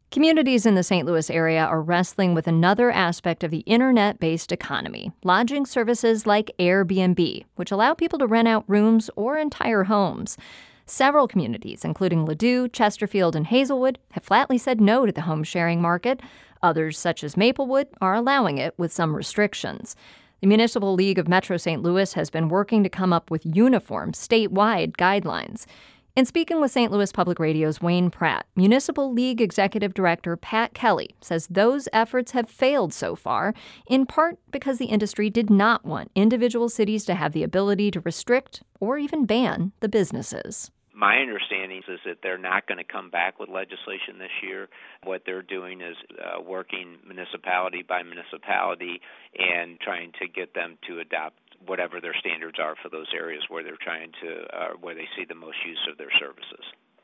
Communities in the St. Louis area are wrestling with another aspect of the internet-based economy, lodging services like Airbnb, which allow people to rent out rooms or entire homes. Several communities, including Ladue, Chesterfield, and Hazelwood, have flatly said no to the home sharing market. Others, such as Maplewood, are allowing it with some restrictions. The Municipal League of Metro St. Louis has been working to come up with uniform, statewide guidelines. In speaking with St. Louis Public Radio's Wayne Pratt, Municipal League Executive Director Pat Kelly says those efforts have failed so far, in part because the industry did not want individual cities to have the ability to restrict or even ban the businesses. My understanding is that they're not going to come back with legislation this year. What they're doing is working municipality by municipality and trying to get them to adopt whatever their standards are for those areas where they're trying to, where they see the most use of their services.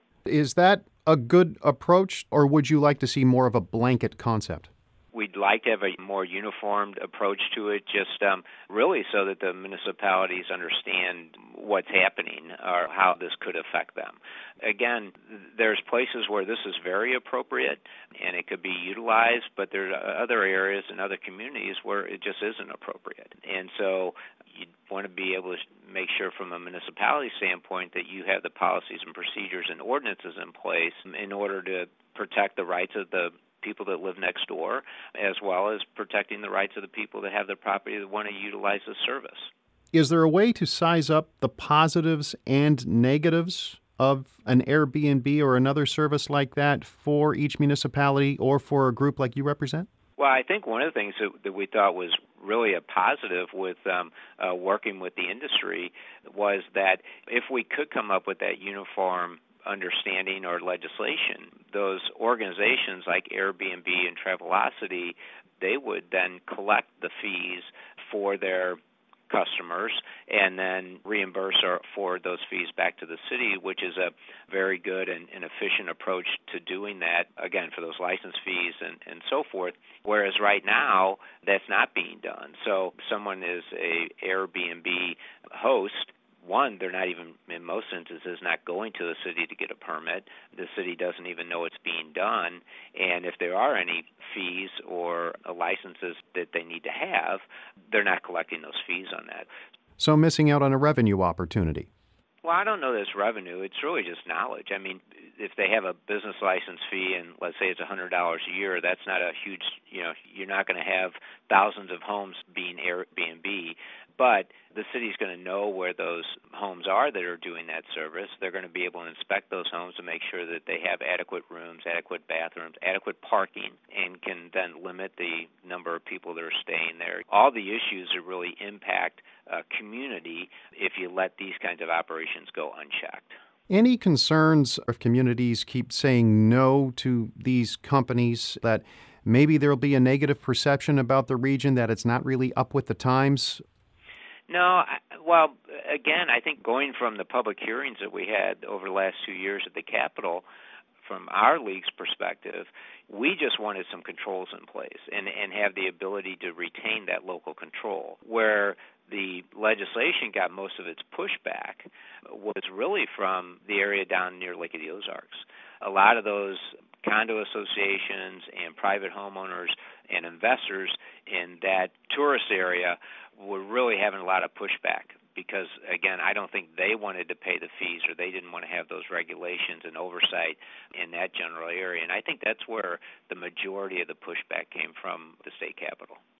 Is that a good approach, or would you like to see more of a blanket concept? We'd like to have a more uniformed approach to it, just really so that the municipalities understand what's happening or how this could affect them. Again, there's places where this is very appropriate and it could be utilized, but there are other areas and other communities where it just isn't appropriate. And so you want to be able to make sure from a municipality standpoint that you have the policies and procedures and ordinances in place in order to protect the rights of the people that live next door, as well as protecting the rights of the people that have the property that want to utilize the service. Is there a way to size up the positives and negatives of an Airbnb or another service like that for each municipality or for a group like you represent? Well, I think one of the things that we thought was really a positive with working with the industry was that if we could come up with that uniform understanding or legislation, those organizations like Airbnb and Travelocity, they would then collect the fees for their customers and then reimburse for those fees back to the city, which is a very good and efficient approach to doing that, again, for those license fees and so forth. Whereas right now, that's not being done. So someone is a Airbnb host. One, they're not even, in most instances, not going to the city to get a permit. The city doesn't even know it's being done. And if there are any fees or licenses that they need to have, they're not collecting those fees on that. So missing out on a revenue opportunity. Well, I don't know that it's revenue. It's really just knowledge. I mean, if they have a business license fee and let's say it's $100 a year, that's not a huge, you're not going to have thousands of homes being Airbnb, but the city's going to know where those homes are that are doing that service. They're going to be able to inspect those homes to make sure that they have adequate rooms, adequate bathrooms, adequate parking, and can then limit the number of people that are staying there. All the issues that really impact a community if you let these kinds of operations go unchecked. Any concerns if communities keep saying no to these companies that maybe there'll be a negative perception about the region, that it's not really up with the times? No, well, again, I think going from the public hearings that we had over the last 2 years at the Capitol, from our league's perspective, we just wanted some controls in place and have the ability to retain that local control. Where the legislation got most of its pushback was really from the area down near Lake of the Ozarks. A lot of those condo associations and private homeowners and investors in that tourist area were really having a lot of pushback because, again, I don't think they wanted to pay the fees or they didn't want to have those regulations and oversight in that general area. And I think that's where the majority of the pushback came from the state capitol.